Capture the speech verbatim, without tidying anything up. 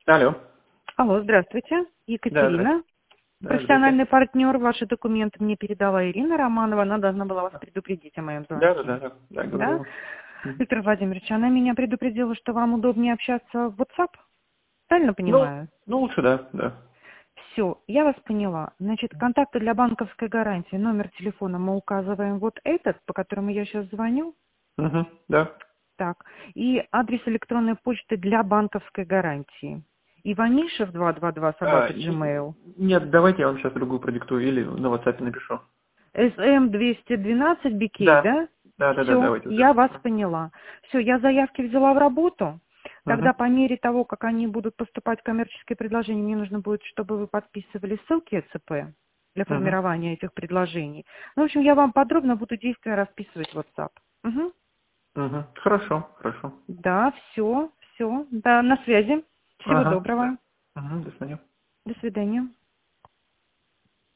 Алло. Алло, здравствуйте. Да, здравствуйте. Екатерина, Да, профессиональный здравствуйте. партнер. Ваши документы мне передала Ирина Романова. Она должна была вас предупредить о моем Да, да, звонке. да, да, да, Да? говорила. Мгм. Виктор Владимирович, она меня предупредила, что вам удобнее общаться в WhatsApp. Правильно Ну, понимаю? ну лучше, да, да. Все, я вас поняла. Значит, контакты для банковской гарантии. Номер телефона мы указываем вот этот, по которому я сейчас звоню. Угу, да. Так. И адрес электронной почты для банковской гарантии. Иванишев два два два А, собака и- Gmail. нет, давайте я вам сейчас другую продиктую или на WhatsApp напишу. эс эм двести двенадцать би кей, Да, да? да, да, да, Все, давайте вот я это. вас поняла. Все, я заявки взяла в работу. Угу, Тогда по мере того, как они будут поступать коммерческие предложения, мне нужно будет, чтобы вы подписывали ссылки ЭЦП для угу, формирования этих предложений. Ну, в общем, я вам подробно буду действия расписывать в WhatsApp. Мгм. угу. Хорошо, хорошо. Да, все, все. Да, на связи. Всего Ага, доброго. да. Угу, до свидания. До свидания.